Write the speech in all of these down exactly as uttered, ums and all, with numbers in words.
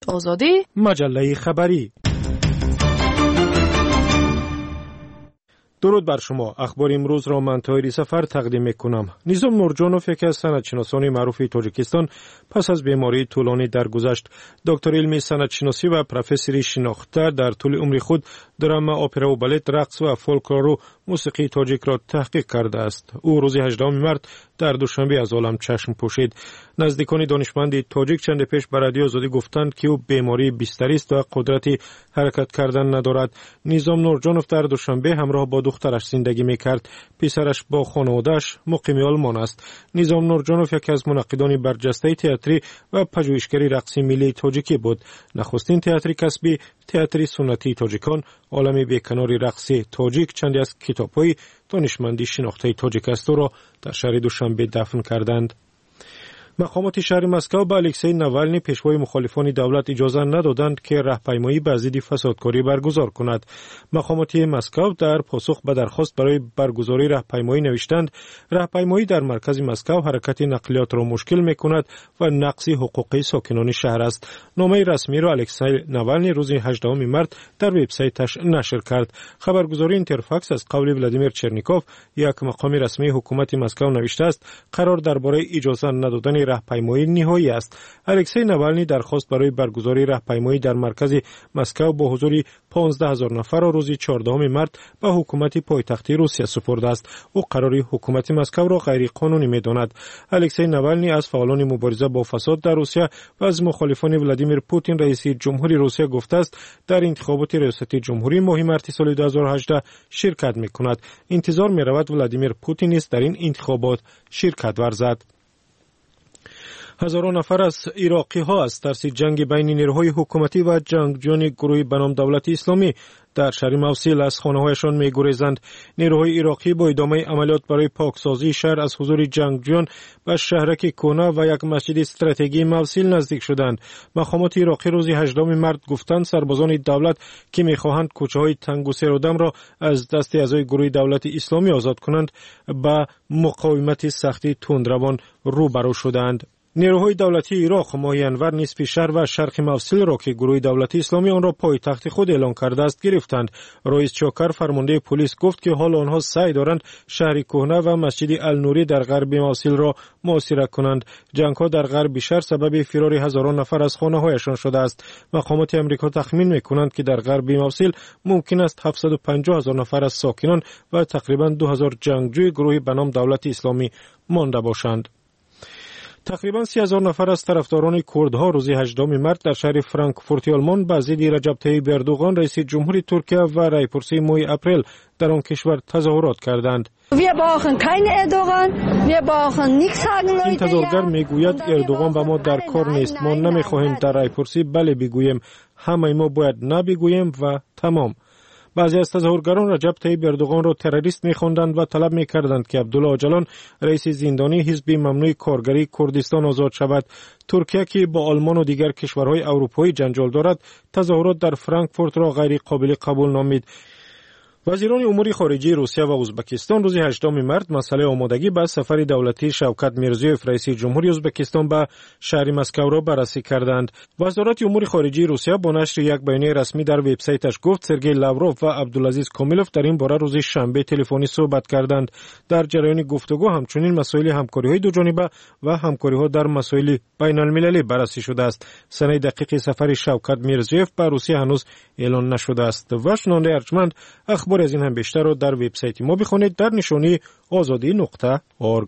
آزادی مجله خبری. درود بر شما. اخبار امروز را من طاهری سفر تقدیم میکنم. نظام نورجانوف یکی از سندشناسان معروف تاجیکستان پس از بیماری طولانی درگذشت. دکتر علمی سندشناسی و پروفسوری شناخته در طول عمر خود دراما، اپرا و بالت، رقص و فولکلور و موسیقی تاجیک را تحقیق کرده است. او روز هجدهم مارس در دوشنبه از عالم چشم پوشید. نزدیکان دانشمند تاجیک چند پیش به رادیو آزادی گفتند که او بیماری بستری است و قدرت حرکت کردن ندارد. نظام نورجانوف در دوشنبه همراه با دخترش زندگی میکرد. پسرش با خانواده‌اش مقیم آلمان است. نظام نورجانوف یکی از منعقدان برجسته تئاتری و پژوهشگری رقصی ملی تاجیکی بود. نخستین تئاتر کسبی، تئاتر سنتی تاجیکان، عالم بیکنار رقصی تاجیک، چندی از کتاب‌های دانشمندی شناخته تاجیک است را در شهر دوشنبه دفن کردند. مقامات شهر مسکو به الکسی ناوالنی پیشوای مخالفان دولت اجازه ندادند که راهپیمایی به ضد فسادکاری برگزار کند. مقامات مسکو در پاسخ به درخواست برای برگزاری راهپیمایی نوشتند راهپیمایی در مرکز مسکو حرکت نقلیات را مشکل می‌کند و نقض حقوق ساکنان شهر است. نامه رسمی را الکسی ناوالنی روز هجدهم مارس در وبسایتش نشر کرد. خبرگزاری اینترفاکس از قول ولادیمیر چرنیکوف، یک مقام رسمی حکومت مسکو، نوشته است قرار درباره اجازه ندادن راهپیمایی نهایی است. الکسی ناوالنی درخواست برای برگزاری راهپیمایی در مرکز مسکو با حضور پانزده هزار نفر روز چهاردهم مارس به حکومت پایتختی روسیه سپرده است. او قراری حکومت مسکو را غیر قانونی می‌داند. الکسی ناوالنی از فعالان مبارزه با فساد در روسیه و از مخالفان ولادیمیر پوتین رئیس جمهوری روسیه گفته است در انتخابات ریاست جمهوری ماه مارس سال دو هزار و هجده شرکت می‌کند. انتظار می‌رود ولادیمیر پوتین نیز در این انتخابات شرکت ورزد. هزاران نفر از عراقی ها از ترس جنگ بین نیروهای حکومتی و جنگجویان گروه به نام دولت اسلامی در شهر موصل از خانه‌هایشان می‌گریزند. نیروهای عراقی با ادامه عملیات برای پاکسازی شهر از حضور جنگجویان به شهرک کونا و یک مسجد استراتژیکی موصل نزدیک شدند. مقامات عراقی روز هجدهم مارس گفتند سربازان دولت که می‌خواهند کوچه‌های تنگ و سیرودم را از دست اعضای گروه دولت اسلامی آزاد کنند با مقاومت سختی تندروان روبرو شدند. نیروهای دولتی عراق ماه ینور نصف شهر و شرق موصل را که گروه دولتی اسلامی آن را پایتخت خود اعلان کرده است گرفتند. رئیس چاکر فرمانده پلیس گفت که حال آنها سعی دارند شهر کهنه و مسجد النوری در غرب موصل را محاصره کنند. جنگ‌ها در غرب شهر سبب فرار هزاران نفر از خانه‌هایشان شده است. مقامات آمریکا تخمین می‌کنند که در غرب موصل ممکن است هفتصد و پنجاه هزار نفر از ساکنان و تقریباً دو هزار جنگجوی گروه به نام دولت اسلامی مانده باشند. تقریباً سی هزار نفر از طرفداران کردها روز هجدهم مارس در شهر فرانکفورت آلمان به ضد رجب طیب اردوغان رئیس جمهوری ترکیه و رایپرسی ماه اپریل در آن کشور تظاهرات کردند. این تظاهرگر میگوید اردوغان با ما در کار نیست. ما نمیخواهیم در رایپرسی بله بگوییم، همه ما باید نه بگوییم و تمام. بعضی از تظاهرگران رجب طیب اردوغان را تروریست می‌خواندند و طلب می‌کردند که عبدالله اجلان رئیس زندانی حزب ممنوع کارگری کردستان آزاد شود. ترکیه که با آلمان و دیگر کشورهای اروپایی جنجال دارد، تظاهرات در فرانکفورت را غیر قابل قبول نامید. وزیران امور خارجه روسیه و ازبکستان روز هجدهم مارس مسئله آمادگی به سفر دولتی شوکت میرزیوف رئیس جمهوری ازبکستان به شهر مسکو را بررسی کردند. وزارت امور خارجه روسیه با نشر یک بیانیه رسمی در وبسایتش گفت سرگئی لاوروف و عبدالعزیز کامیلوف در این باره روز شنبه تلفنی صحبت کردند. در جریان گفتگو همچنین مسائل همکاری‌های دو جانبه و همکاری‌ها در مسائل بین‌المللی بررسی شده است. سنه دقیق سفر شوکت میرزیوف به روسیه هنوز اعلان نشده است. و شنونده ارجمند اخبار از این هم بیشتر رو در وبسایت ما بخونید در نشانی آزادی نقطه اورگ.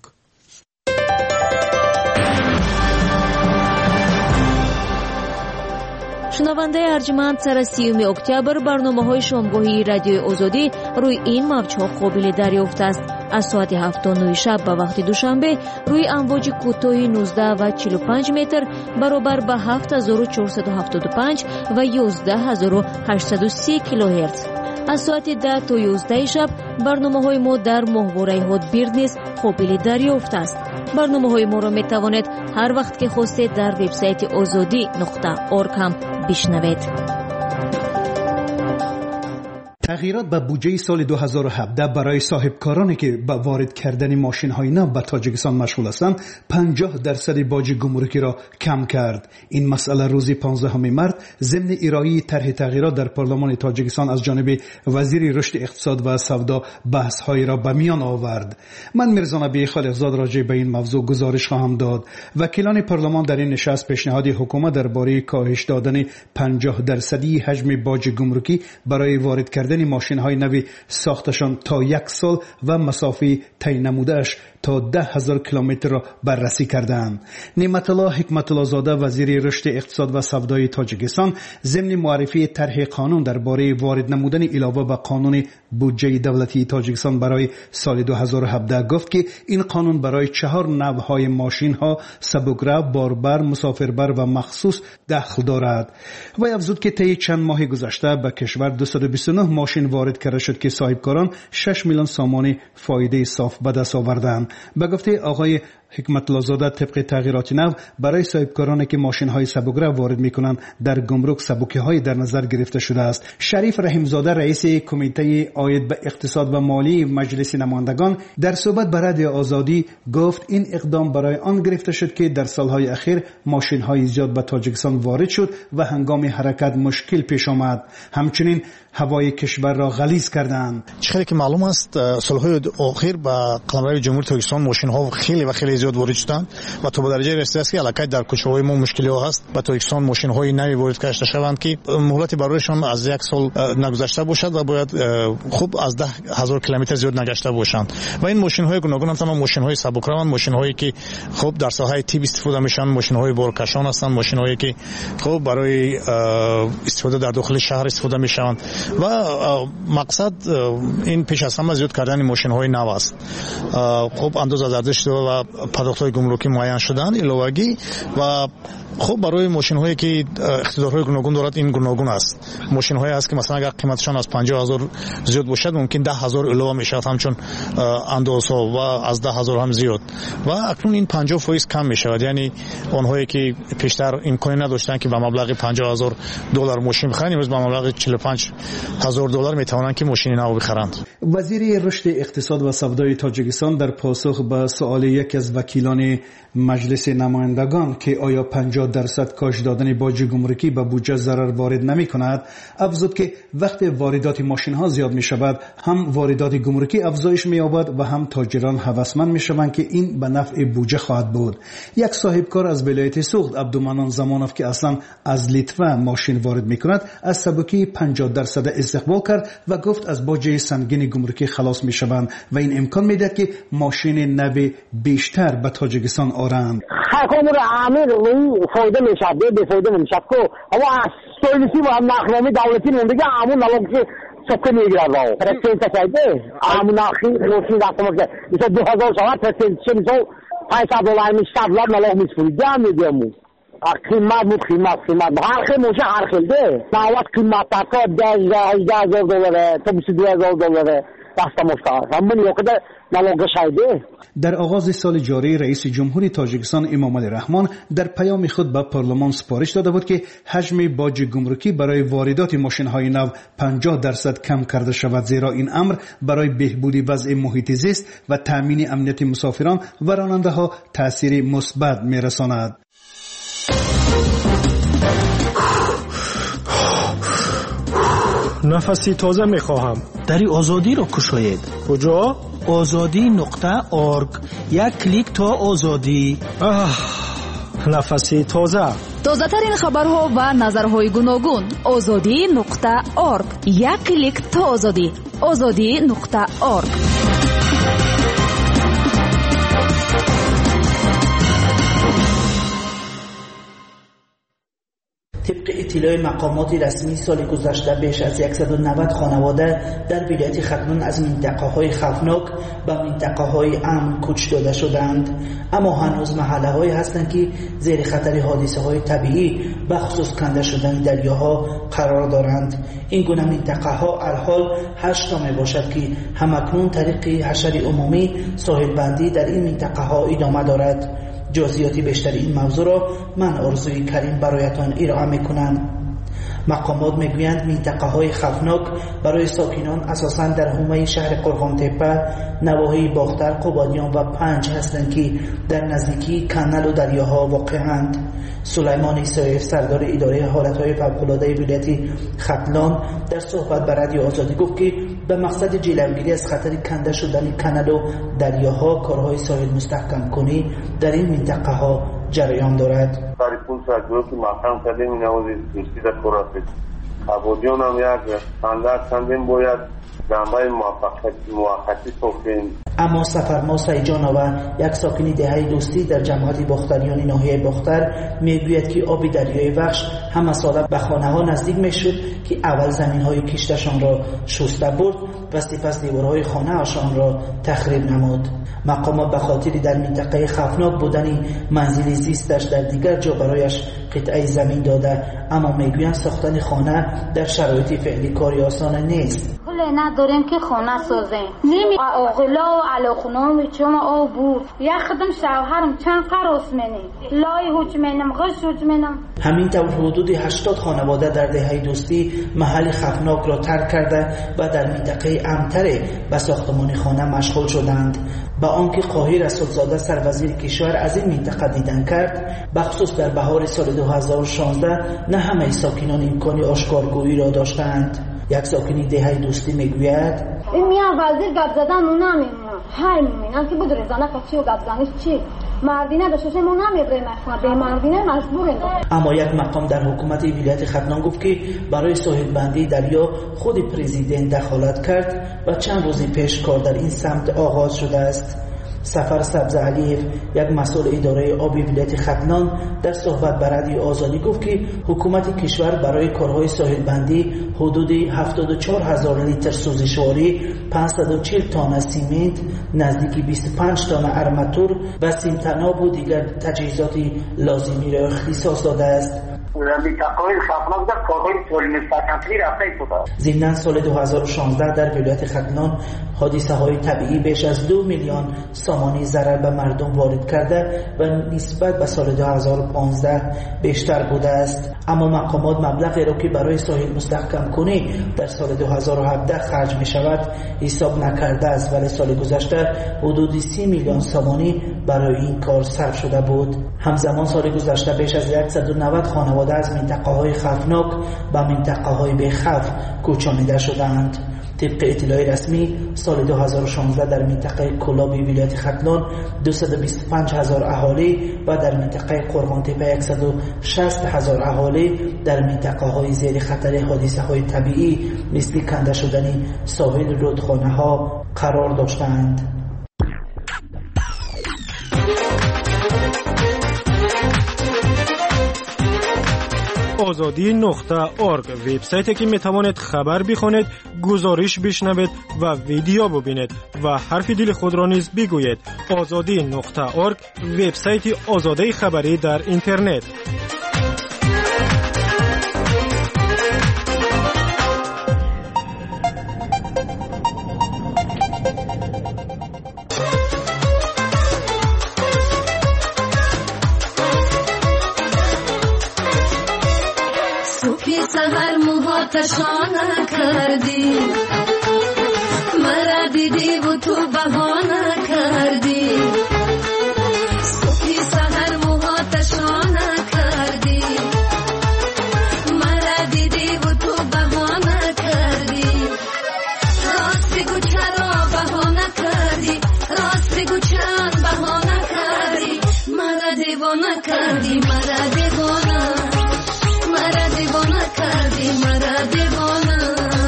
شنونده ارجمند، سر سیوم اکتبر برنامه‌های شامگاهی رادیو آزادی روی این موج‌ها قابل دریافت است. از ساعت هفت تا نه شب به وقت دوشنبه روی امواج کوتاه نوزده و چهل و پنج متر برابر به هفت هزار و چهارصد و هفتاد و پنج و یازده هزار و هشتصد و سی کیلوهرتز. از ساعت ده تا یازده شب برنامه‌های ما در ماهواره هاتبیرد نیز قابل دریافت است. برنامه‌های ما را می‌توانید هر وقت که خواستید در وبسایت آزادی نقطه اورگ هم بشنوید. تغییرات به بودجه سال دو هزار و هفده برای صاحبکارانی که به وارد کردن ماشین‌های نو به تاجیکستان مشغول هستند پنجاه درصد باج گمرکی را کم کرد. این مسئله روز پانزدهم مارس ضمن ارائه طرح تغییرات در پارلمان تاجیکستان از جانب وزیر رشد اقتصاد و سودا بحث‌های را به میان آورد. من میرزا نبی خالقزاد راجع به این موضوع گزارش خواهم داد. وکیلان پارلمان در این نشست پیشنهاد حکومت درباره کاهش دادن پنجاه درصدی حجم باج گمرکی برای وارد کردن ماشین‌های نوی ساختشان تا یک سال و مسافه طی نموده‌اش تا ده هزار کیلومتر را بررسی کردند. نعمت الله حکمت الله زاده وزیر رشد اقتصاد و سودای تاجیکستان ضمن معرفی طرح قانون درباره وارد نمودن علاوه به قانون بودجه دولتی تاجیکستان برای سال دو هزار و هفده گفت که این قانون برای چهار نوع‌های ماشین‌ها سبک‌رو، باربر، مسافربر و مخصوص دخل دارد. و افزود که طی چند ماه گذشته به کشور دویست و بیست و نه ماشین وارد کرده شد که صاحبکاران شش میلیون سامان فایده صاف به دست آوردند. به گفته آقای حکمت الله زاده طبق تغییرات نو برای صاحبکارانی که ماشین‌های سبک‌رو وارد می‌کنند در گمرک سبکی‌های در نظر گرفته شده است. شریف رحیم زاده رئیس کمیته عاید به اقتصاد و مالی مجلس نمایندگان در صحبت با رادیو آزادی گفت این اقدام برای آن گرفته شد که در سالهای اخیر ماشین‌های زیاد به تاجیکستان وارد شد و هنگام حرکت مشکل پیش آمد. همچنین هوای کشور را غلیظ کردند. چیزی که معلوم است سالهای اخیر با قلمرو جمهوری تاجیکستان ماشین‌ها خیلی و خیلی زیاد وارد شدند و تا به درجه رسیده است که علاقه در کوچه‌های ما مشکلی هست. با تاجیکستان ماشین‌های نوی وارد کرده شوند که مهلت برایشان از یک سال نگذشته باشد و باید خوب از ده هزار کیلومتر زیاد نگشته باشند. و این ماشین‌های گوناگون هم تمام ماشین‌های سبک‌رو، ماشین‌هایی که خوب در ساحه تیب استفاده میشن، ماشین‌های بارکشان هستند، ماشین‌هایی که خوب برای استفاده در داخل شهر استفاده میشوند و مقصد این پیش از همه زیاد کردن ماشین‌های نو است. خوب اندازه ارزش و پرداخت‌های گمرکی معین شدن علاوه‌ای و خب برای ماشین‌هایی که اقتدارهای گوناگون دارد این گوناگون است. ماشین‌هایی است که مثلا اگر قیمتشان از پنجاه هزار زیاد باشد ممکن ده هزار علاوه میشود همچون اندازه و از ده هزار هم زیاد و اکنون این پنجاه فیصد کم میشود. یعنی آنهایی که پیشتر امکانی نداشتند که با مبلغ پنجاه هزار دلار ماشین بخرند امروز با مبلغ چهل و پنج هزار دلار میتوانند که ماشین نو بخرند. وزیر رشد اقتصاد و سودای تاجیکستان در پاسخ به سوال یکی از وکیلان مجلس نمایندگان که آیا پنجاه درصد کاهش دادن باج گمرکی به بودجه ضرر وارد نمی کند افزود که وقتی واردات ماشین ها زیاد می شود هم واردات گمرکی افزایش می یابد و هم تاجران هوسمند می شوند که این به نفع بودجه خواهد بود. یک صاحبکار از ولایت سوخت عبدالمنان زمانوف که اصلا از لیتوا ماشین وارد می کند از سبکی پنجاه درصد استقبال کرد و گفت از باج سنگین گمرکی خلاص می شوند و این امکان می دهد که ماشین نو بیشتر به تاجیکستان آرند. حکومت عامل فایده میشه به فایده نمیشه کو اما سوئیسی و ناخنامی دولتی موندگی عامل نلوگی سکه میگیره راو پرسنت سایده عامل ناخی روشی دستم که میشه دو هزار سال پرسنت چه پنجاه دلار میشه دلار نلوگ میسپری جام میگم قیمت بود قیمت قیمت هر خیلی موشه هر خیلی ده نوات قیمت تا ده هزار دلاره تا بیست و دو هزار دلاره دست مشتاق همون یوکده نلوگ شایده. در آغاز سال جاری رئیس جمهوری تاجیکستان امام علی رحمان در پیام خود به پارلمان سپارش داده بود که حجم باج گمرکی برای واردات ماشین‌های نو پنجاه درصد کم کرده شود زیرا این امر برای بهبود وضع محیط زیست و تامین امنیت مسافران و راننده‌ها تأثیر مثبت می‌رساند. نفسی تازه میخواهم. دری آزادی را کشاید. کجا؟ آزادی نقطه آرگ. یک کلیک تا آزادی. آه نفسی تازه. تازه ترین خبرها و نظرهای گوناگون. آزادی نقطه آرگ. یک کلیک تا آزادی. آزادی نقطه آرگ. طبق اطلاع مقامات رسمی سال گذشته بیش از صد و نود خانواده در ولایت ختلان از منطقه‌های خوفناک به منطقه‌های امن کوچ داده شدند، اما هنوز محله‌هایی هستند که زیر خطر حادثه‌های طبیعی به خصوص کنده شدن دریاها قرار دارند. این گونه منطقه‌ها الحال هشت تا میباشد که همکنون طریق حشر عمومی ساحل بندی در این منطقه‌ها ادامه دارد. جزئیات بیشتر این موضوع را من آرزوی کریم برایتان ارائه میکنم. مقامات میگویند منطقه های خفناک برای ساکنان اساساً در حومه شهر قرغان تپه، نواحی باختر، قبادیان و پنج هستند که در نزدیکی کانال و دریاها واقعند. سلیمان عیسایف سردار اداره حالتهای فوق‌العاده ولایت ختلان در صحبت با رادیو آزادی گفت که به مقصد جلوگیری از خطر کنده شدن کانال و دریاها کارهای ساحل مستحکم کنی در این منطقه ها جریان دارد. برای پول ساجو که مقام کردیم این آوازی دوستی در کورافت قبودیون هم یک اندر کندیم باید دنبای موقتی سوخیم. اما سفرما سیجاناوا یک ساکنی دهه دوستی در جماعت باختریان ناحیه باختر میگوید که آب دریای وخش همه ساله به خانه ها نزدیک میشد که اول زمین های کشتشان را شسته برد و سپس دیوارهای خانه هاشان را تخریب نمود. مقامات به خاطر در منطقه خفناک بودن منزل زیستش در دیگر جا برایش قطعه زمین داده، اما میگویند ساختن خانه در شرایط فعلی کاری آسان نیست. نداریم که خانه سازیم. نمی آقلا و علاقنام چون آب بود. یک خدم شوهرم چند قراس منی. لای حجمینم غش حجمینم. همین طور حدود هشتاد خانواده در دهه دوستی محل خفناک را ترک کرده و در منطقه امتر به ساختمان خانه مشغول شدند. با آنکه قاهر اسدزاده سروزیر کشور از این منطقه دیدن کرد، بخصوص در بهار سال دو هزار و شانزده نه همه ساکنان امکان آشکارگویی را داشتند. یک ساکنی دهه دوستی میگوید این میان وزیر گپ زدن اونا میمونن هر میمونن که بود رزانه کچی و گپ زنیش چی مردینه داشته ما نمیبره مخواه به مردینه مجبورن. اما یک مقام در حکومت ولایت ختلان گفت که برای ساحل بندی دریا خود پرزیدنت دخالت کرد و چند روزی پیش کار در این سمت آغاز شده است. سفر سبز علیف یک مسئول اداره آبی ولایت ختلان در صحبت با رادیو آزادی گفت که حکومت کشور برای کارهای ساحل بندی حدود هفتاد و چهار هزار لیتر سوزشواری، پانصد و چهل تن سیمنت، نزدیک بیست و پنج تن ارماتور و سیمتناب و دیگر تجهیزات لازمی را اختصاص داده است. ضمن سال دو هزار و شانزده در ولایت ختلان حادثه های طبیعی بیش از دو میلیون سامانی ضرر به مردم وارد کرده و نسبت به سال دو هزار و پانزده بیشتر بوده است. اما مقامات مبلغی را که برای ساحل مستحکم کنی در سال دو هزار و هفده خرج می شود حساب نکرده است، ولی سال گذشته حدود سی میلیون سامانی برای این کار صرف شده بود. همزمان سال گذشته بیش از صد و نود خانواده از منطقه های خفناک به منطقه های بیخف کوچانیده شدند. طبق اطلاع رسمی سال دو هزار و شانزده در منطقه کلابی ولایت ختلان دویست و بیست و پنج هزار اهالی و در منطقه قرغان تپه صد و شصت هزار اهالی در منطقه های زیر خطر حادثه های طبیعی مثل کنده شدن ساحل رودخانه ها قرار داشتند. آزادی نقطه اورگ وبسایتی که میتوانید خبر بخوانید، گزارش بشنوید و ویدیو ببینید و حرف دل خود را نیز بگویید. آزادی نقطه اورگ وبسایت آزادی خبری در اینترنت. سهر موهاتشان کردی، مرا دیدی و تو بهانه کردی. صبحی سهر موهاتشان کردی، مرا دیدی و تو بهانه کردی. راست بگو چرا بهانه کردی، راست بگو چند بهانه کردی. مرا دیوانه کردی، مرا دیوانه، مرا دیوانه کردی، مرا دیوانه.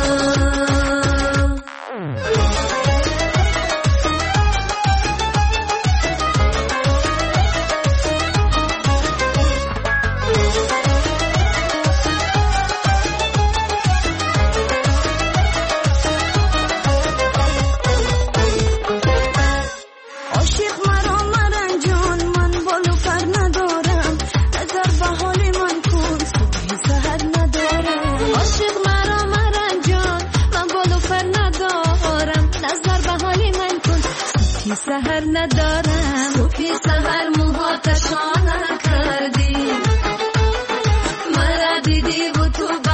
عاشق مرا مرنجان، من بالو پر ندارم، نظر به حال من کن، صبح سحر ندارم. عاشق مرا مرنجان، من بالو پر ندارم، نظر به حال من کن، صبح سحر ندارم. صبح سحر موهاتشان کردی، مرا دیدی و تو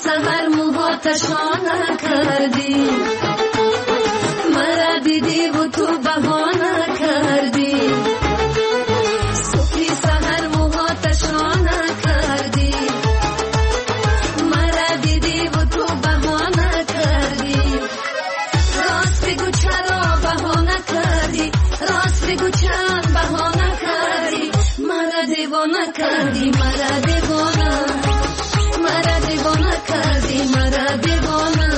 سحر موهاتشان کردی مرا دیدی و تو بهانه کردی صبحی سحر موهاتشان کردی مرا دیدی و تو بهانه کردی راست بگو چرا بهانه کردی راست بگو چند بهانه کردی مرا دیوانه کردی مرا دیوانه مرا دیوانه کردی مرا دیوانه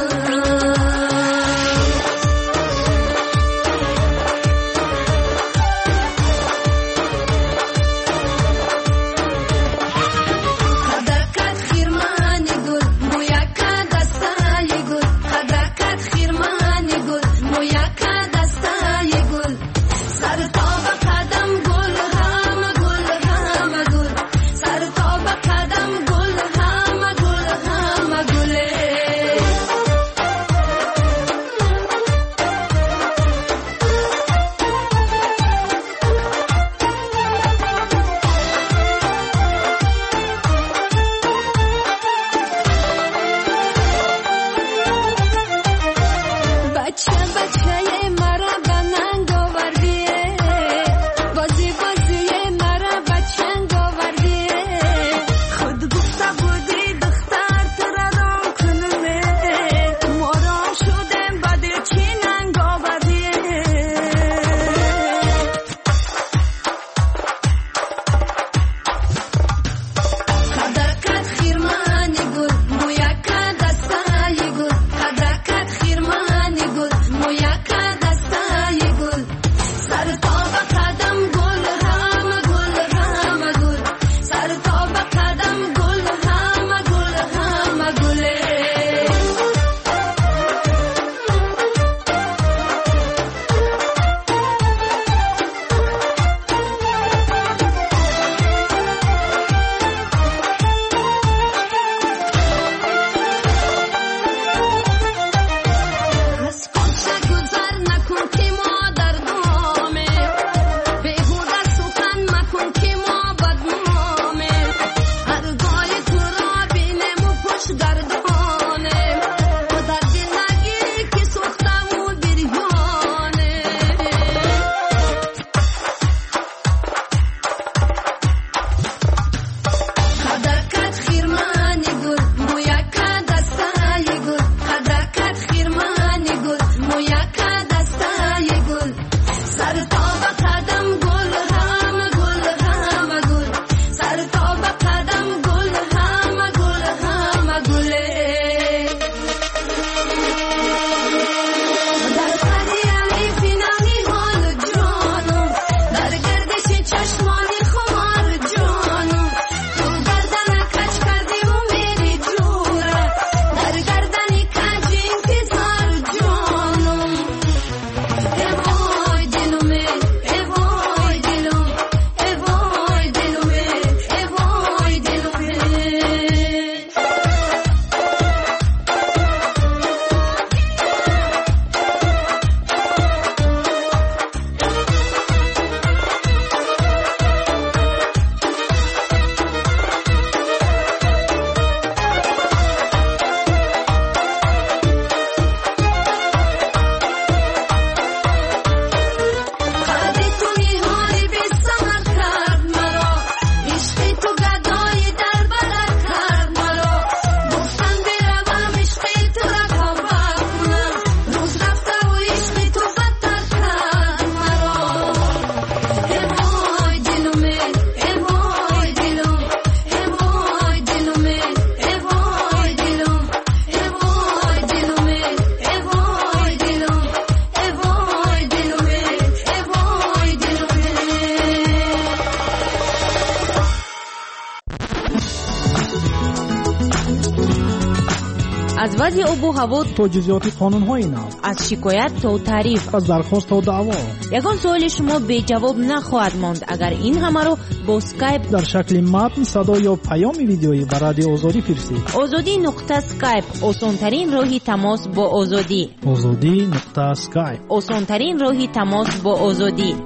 از وضع آب و هوا تا جزئیات قانون‌های نو، از شکایت تا تعریف، از درخواست تا دعوا، یگان سوال شما بی جواب نخواهد ماند اگر این همه رو با اسکایپ در شکل متن، صدا یا پیام ویدیویی به رادیو آزادی فرستید. آزادی نقطه اسکایپ آسان‌ترین راهی تماس با آزادی. آزادی نقطه اسکایپ آسان‌ترین راهی تماس با آزادی.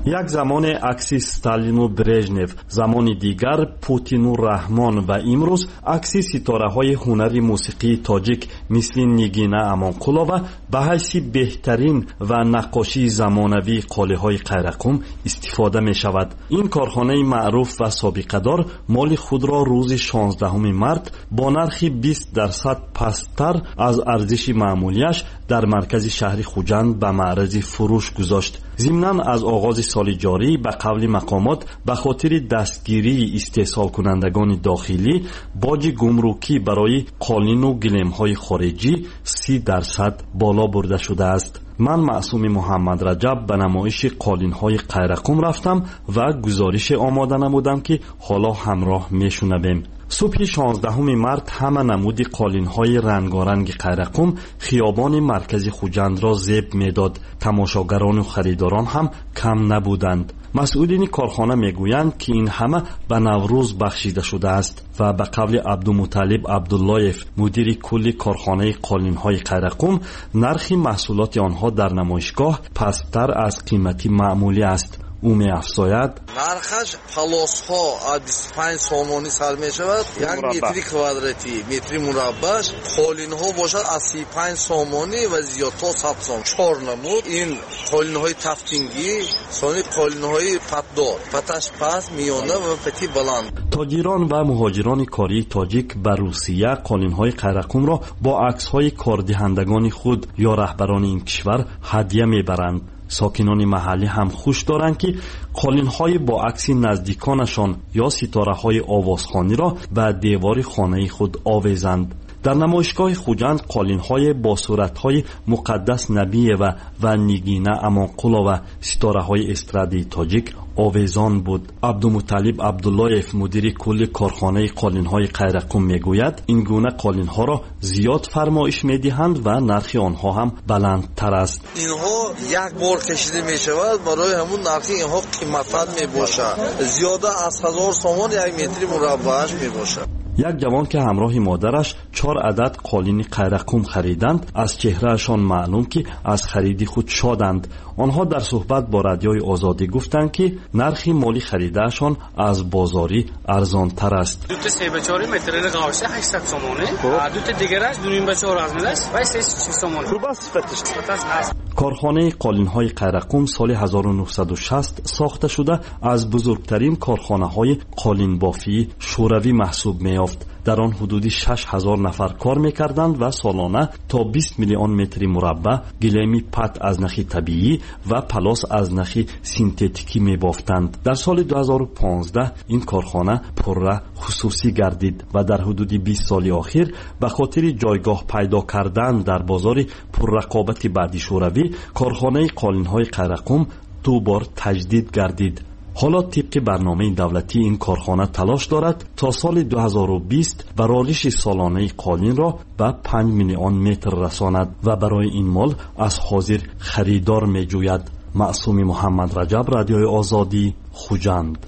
یک زمان عکسی استالین و برژنف، زمان دیگر پوتین و رحمان و امروز عکسی ستاره های هنر موسیقی تاجیک مثل نیگینا امانقولова به حیث بهترین و نقاشی زمانوی قاله های قیرقم استفاده می شود. این کارخانه معروف و سابقه دار مال خود را روز شانزدهم مارس با نرخ بیست درصد پست‌تر از ارزش معمولیش در مرکز شهر خوجند به معرض فروش گذاشت. ضمناً از آغاز سال جاری به قول مقامات به خاطر دستگیری استحصال کنندگان داخلی باج گمرکی برای قالین و گلیم‌های خارجی سی درصد بالا برده شده است. من معصوم محمد رجب به نمایش قالین‌های قیرقم رفتم و گزارش آماده نمودم که حالا همراه میشنویم. صبح شانزدهم مارس همه نمود قالین‌های رنگارنگ قیرقم خیابان مرکز خوجند را زیب می‌داد. تماشاگران و خریداران هم کم نبودند. مسئولین کارخانه میگویند که این همه به نوروز بخشیده شده است و به قول عبدالمطلب عبداللهیف مدیر کل کارخانه قالین‌های قیرقم نرخ محصولات آنها در نمایشگاه پست‌تر از قیمت معمولی است. او می افزاید نرخش پلاس‌ها بیست و پنج سومانی سر می شود. یک متری کوادراتی متری مربعش قالین‌ها باشد از سی و پنج سومانی و زیاد تا صد سوم. چهار نمود این قالین‌های تفتینگی، ثانی قالین‌های پتدار، پتش پس، میانه و پتی بلند. تاجران و مهاجران کاری تاجیک به روسیه قالین‌های قیرقم را با عکس‌های کاردهندگان خود یا رهبران این کشور هدیه میبرند. ساکنان محلی هم خوش دارند که قالین‌های با عکس نزدیکانشان یا ستاره‌های آوازخوانی را به دیوار خانه خود آویزند. در نمایشگاه خوجند قالین‌های با صورت‌های مقدس نبی و و نیگینا امانقولova ستاره‌های استرادی تاجیک آویزان بود. عبدالمطلب عبداللهیف مدیر کل کارخانه قالین‌های قیرقم میگوید این گونه قالین‌ها را زیاد فرمایش می‌دهند و نرخ آنها هم بلندتر است. اینها یک بار کشیده می‌شود، برای همون نرخ اینها قیمت میباشد. زیاده از هزار سومان یک متر مربعش میباشد. یک جوان که همراه مادرش چهار عدد قالین قیرقم خریدند از چهرهشان معلوم که از خرید خود شادند. آنها در صحبت با رادیوی آزادی گفتند که نرخ مالی خریدهشان از بازاری ارزان تر است. دو تا سه به چهار متر قاشه هشتصد تومانه، دو تا دیگرش دو نیم به چهار از میدهست و سه شش تومانه. خوب است فتش. کارخانه قالین‌های قیرقم سال هزار و نهصد و شصت ساخته شده از بزرگترین کارخانه‌های قالین بافی شوروی محسوب می‌یافت. در آن حدودی شش هزار نفر کار می‌کردند و سالانه تا بیست میلیون متر مربع گلیم پت از نخ طبیعی و پلاس از نخ سینتتیکی می‌بافتند. در سال دو هزار و پانزده این کارخانه پرره خصوصی گردید و در حدود بیست سال اخیر به خاطر جایگاه پیدا کردن در بازار پررقابت بعدی شوروی کارخانه قالین‌های قیرقم دو بار تجدید گردید. حالا طبق برنامه دولتی این کارخانه تلاش دارد تا سال دو هزار و بیست برآورش سالانه قالین را به پنج میلیون متر رساند و برای این مال از حاضر خریدار می جوید. معصوم محمد رجب، رادیوی آزادی، خوجند.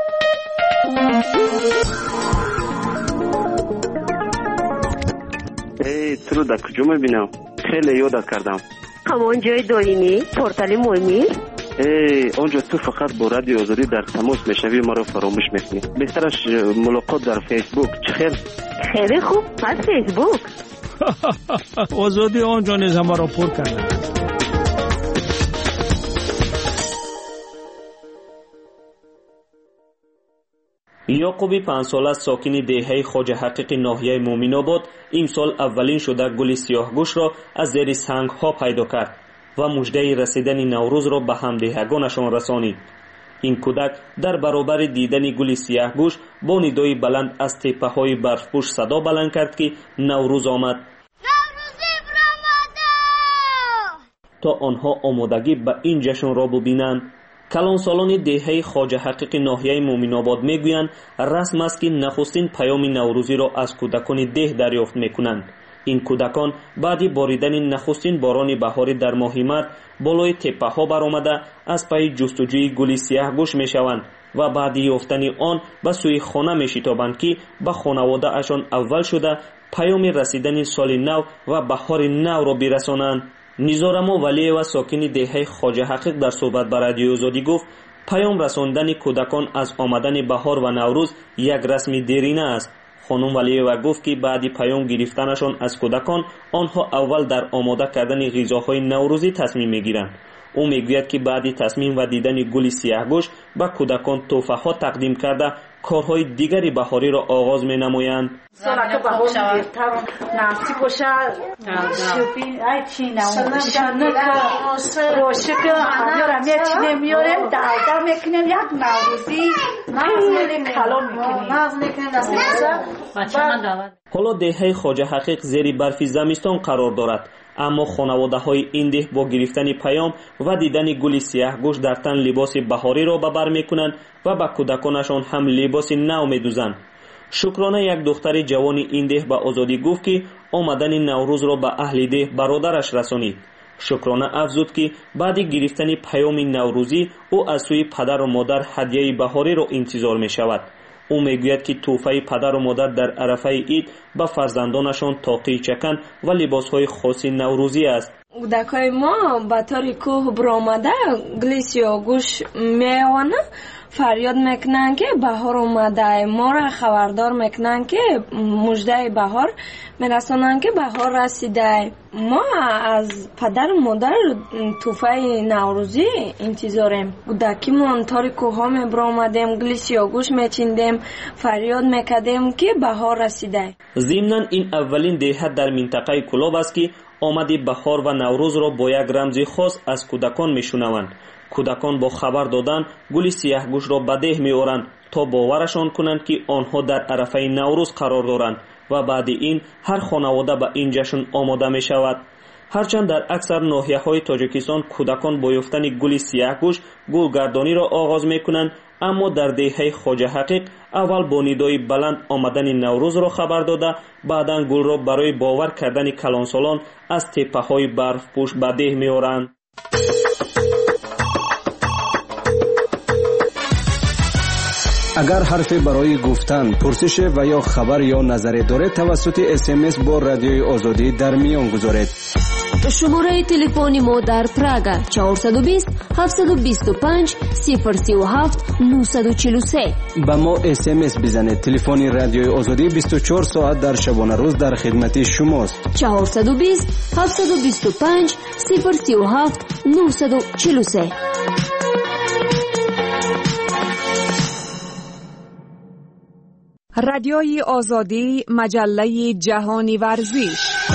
ای تو در کجا میبینم؟ خیلی یاد کردم. همان جای دارینی؟ پورتال مهمی؟ ای اونجا تو فقط با رادیو آزادی در تماس میشوی، ما رو فراموش میکنی. بهترش ملاقات در فیسبوک. چه خیر؟ خیلی خوب، از فیسبوک. آزادی آنجا نیز همه را پر کرده. یعقوبی پنج ساله ساکن دهه خواجه حقیق ناحیه مومن آباد امسال اولین شده گل سیاهگوش را از زیر سنگ ها پیدا کرد و مژده رسیدن نوروز را به همدیهگانشان رسانید. این کودک در برابر دیدن گل سیاهگوش با ندای بلند از تپه های برفپوش صدا بلند کرد که نوروز آمد. نوروزی برآمده! تا آنها آمادگی به این جشن را ببینند. کلان سالان دهه خواجه حقیق ناحیه مومن آباد میگویند رسم است که نخستین پیام نوروزی را از کودکان ده دریافت میکنند. این کودکان بعد باریدن نخستین باران بهاری در ماه مرد بالای تپه ها برآمده از پی جستجوی گل سیاهگوش میشوند و بعد یافتن آن به سوی خانه میشتابند که به خانواده اشان اول شده پیام رسیدن سال نو و بهار نو را برسانند. низорамо валиева сокини деҳаи хоҷа ҳақиқ дар суҳбат ба радиои озодӣ гуфт паём расондани кӯдакон аз омадани баҳор ва наврӯз як расми дерина аст. хонум валиева гуфт ки баъди паём гирифтанашон аз кӯдакон онҳо аввал дар омода кардани ғизоҳои наврӯзӣ тасмим мегиранд. ӯ мегӯяд ки баъди тасмим ва дидани гули сияҳгӯш ба кӯдакон тӯҳфаҳо тақдим карда корҳои дигари баҳориро оғоз менамоянд. Солака баҳор гирифтам насиб бошад шӯпи ай чина шанука рошика ҳамёра мечинем миёрем далда мекунем як наврӯзӣ хеле калон мекунем. ҳоло деҳаи хоҷа ҳақиқ зери барфи замистон қарор дорад, аммо хонаводаҳои ин деҳ бо гирифтани паём ва дидани гули сияҳгӯш дар тан либоси баҳориро ба бар мекунанд ва ба кӯдаконашон ҳам либоси нав медӯзанд. шукрона як духтари ҷавони ин деҳ ба озодӣ гуфт ки омадани наврӯзро ба аҳли деҳ бародараш расонид. шукрона афзуд ки баъди гирифтани паёми наврӯзӣ ӯ аз сӯи падару модар ҳадияи баҳориро интизор мешавад. ӯ мегӯяд ки тӯҳфаи падару модар дар арафаи ид ба фарзандонашон тоқии чакан ва либосҳои хоси наврӯзӣ аст. кӯдакои мо ба тори кӯҳ биромада гули сиёҳгӯш меёвана фарёд мекунанд ки баҳор омадаи моро хабардор мекунанд ки муждаи баҳор мерасонанд ки баҳор расидай. мо аз падару модар тӯҳфаи наврӯзӣ интизорем. кӯдакимон тори кӯҳҳо мебиромадем, гули сиёҳгӯш мечиндем, фарёд мекардем ки баҳор расидай. зимнан ин аввалин деҳа дар минтақаи кӯлоб аст ки омади баҳор ва наврӯзро бо як рамзи хос аз кӯдакон мешунаванд. кӯдакон бо хабар додан гули сияҳгӯшро ба деҳ меоранд то боварашон кунанд ки онҳо дар арафаи наврӯз қарор доранд ва баъди ин ҳар хонавода ба ин ҷашн омода мешавад. ҳарчанд дар аксар ноҳияҳои тоҷикистон кӯдакон бо ёфтани гули сияҳгӯш гулгардониро оғоз мекунанд, аммо дар деҳаи хоҷа ҳақиқ аввал бо нидои баланд омадани наврӯзро хабар дода, баъдан гулро барои бовар кардани калонсолон аз теппаҳои барфпӯш ба деҳ меоранд. агар ҳарфе барои гуфтан, пурсише ва ё хабар ё назаре доред, тавассути смс бо радиои озодӣ дар миён гузоред. шумораи телефони мо дар Прага чаҳорсад و بیست ҳафтсад و بیست و پنج صفر سی و هفت نهصد و چهل و سه. ба мо смс бизанед. телефони радиои озодӣ бисту чор соат дар шабонарӯз дар хидмати шумост. чаҳорсад و بیست ҳафтсад و بیست و پنج صفر سی و هفت نهصد و چهل و سه. رادیوی آزادی، مجله جهانی ورزش.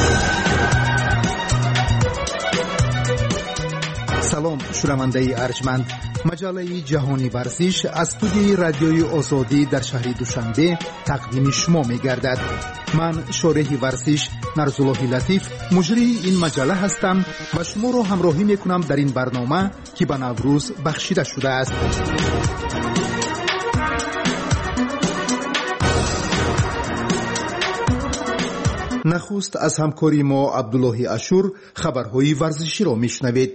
سلام شنونده ارجمند، مجله جهانی ورزش از استودیوی رادیوی آزادی در شهر دوشنبه تقدیم شما می‌گردد. من شارح ورزش نرزالله لطیف مجری این مجله هستم و شما را همراهی می‌کنم در این برنامه که به نوروز بخشیده شده است. نخست از همکاری ما عبدالله اشور خبرهای ورزشی را میشنوید.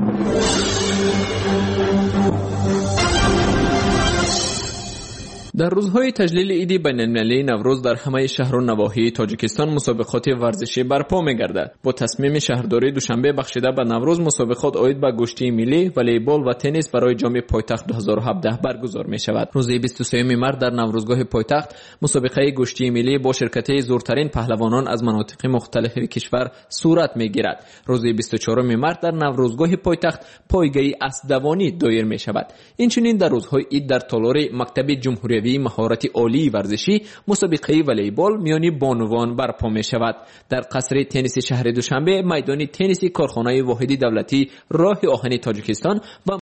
در روزهای تجلیل عید بین‌المللی نوروز در همه شهر و نواحی تاجیکستان مسابقات ورزشی برپا می‌گردد. با تصمیم شهرداری دوشنبه بخشیده به نوروز مسابقات عاید به گشتی ملی، والیبال و تنیس برای جام پایتخت دو هزار و هفده برگزار می‌شود. روز بیست و سوم مارس در نوروزگاه پایتخت مسابقه گشتی ملی با شرکت زورترین پهلوانان از مناطق مختلف کشور صورت می‌گیرد. روز بیست و چهارم مارس در نوروزگاه پایتخت پایگاه اسب‌دوانی دایر می‌شود. اینچنین در روزهای عید در تالار مکتب جمهوری مهارت عالی ورزشی مسابقه والیبال میان بانوان برپا می شود. در قصر تنیس شهر دوشنبه میدان تنیس کارخانه واحد دولتی راه آهن تاجیکستان و